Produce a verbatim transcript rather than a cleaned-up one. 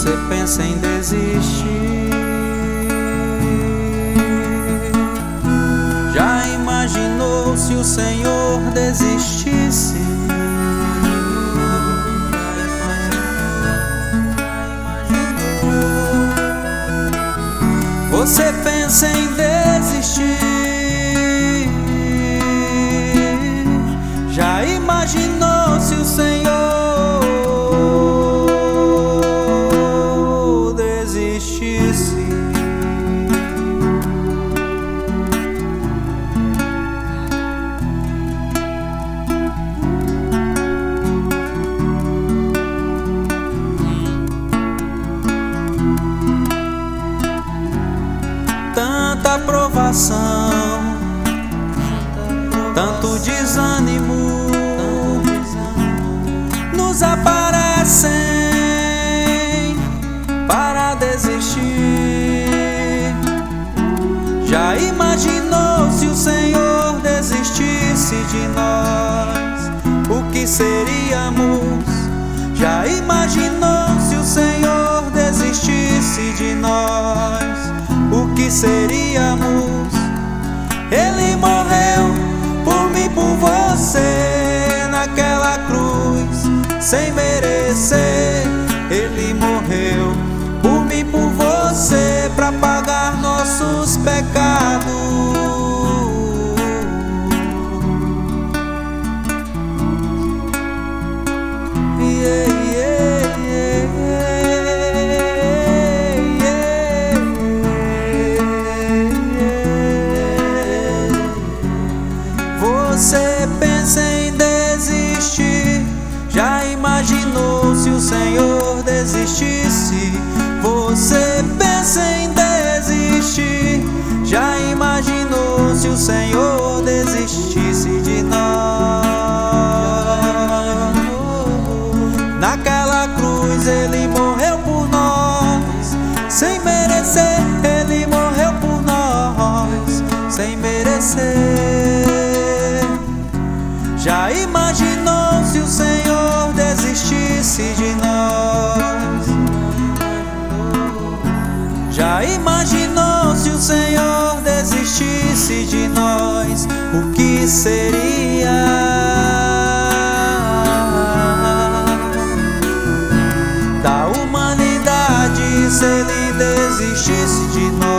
você pensa em desistir? Já imaginou se o Senhor desistisse? Você pensa em desistir? Já imaginou se o Senhor desistisse? Tanta provação, tanto desânimo nos aparecem para desistir. Já imaginou se o Senhor desistisse de nós? O que seríamos? Já imaginou se o Senhor desistisse de nós? O que seríamos? Ele morreu por mim, por você, naquela cruz, sem merecer. Ele morreu por mim, por você, pra pagar nossos pecados. Yeah, yeah, yeah, yeah. Você pensa em desistir? Já imaginou se o Senhor desistisse? Você pensa em desistir? Já imaginou se o Senhor desistisse de nós? Naquela cruz ele morreu por nós, sem merecer. Ele morreu por nós, sem merecer. Já imaginou se o Senhor desistisse de nós? Já imaginou se o Senhor desistisse de nós? O que seria da humanidade se Ele desistisse de nós?